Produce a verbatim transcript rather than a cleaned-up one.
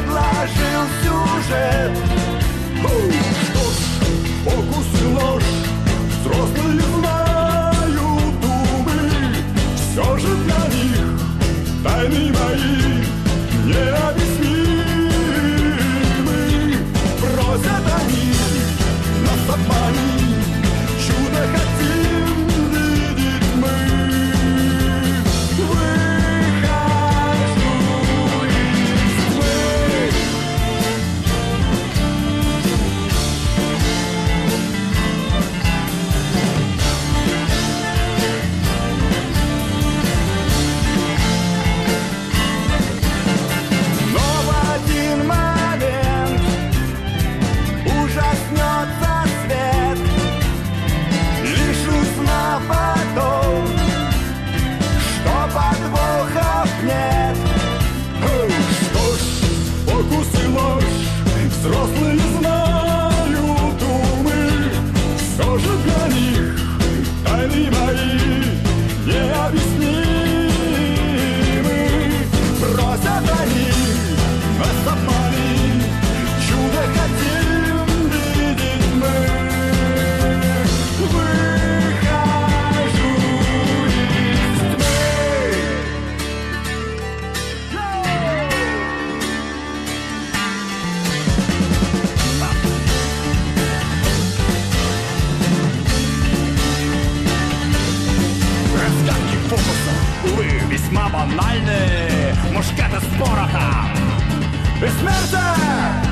предложил сюжет. Что ж, фокус и ложь, взрослые знают умы. Все же для них тайны мои необъяснимы. Просят они нас обмануть, чудо хотим видеть мы. Выхожу из тьмы. Но в один момент ужаснется свет, лишь узнав о том, что подвохов нет. Что ж, фокус и ложь, взрослые знают умы. Все же для них тайны мои необъяснимы. Просят они нас обмануть, чудо хотим видеть мы. Выхожу из тьмы. Разгадки фокуса, увы, весьма банальны. Мушкеты с порохом. Бессмертие!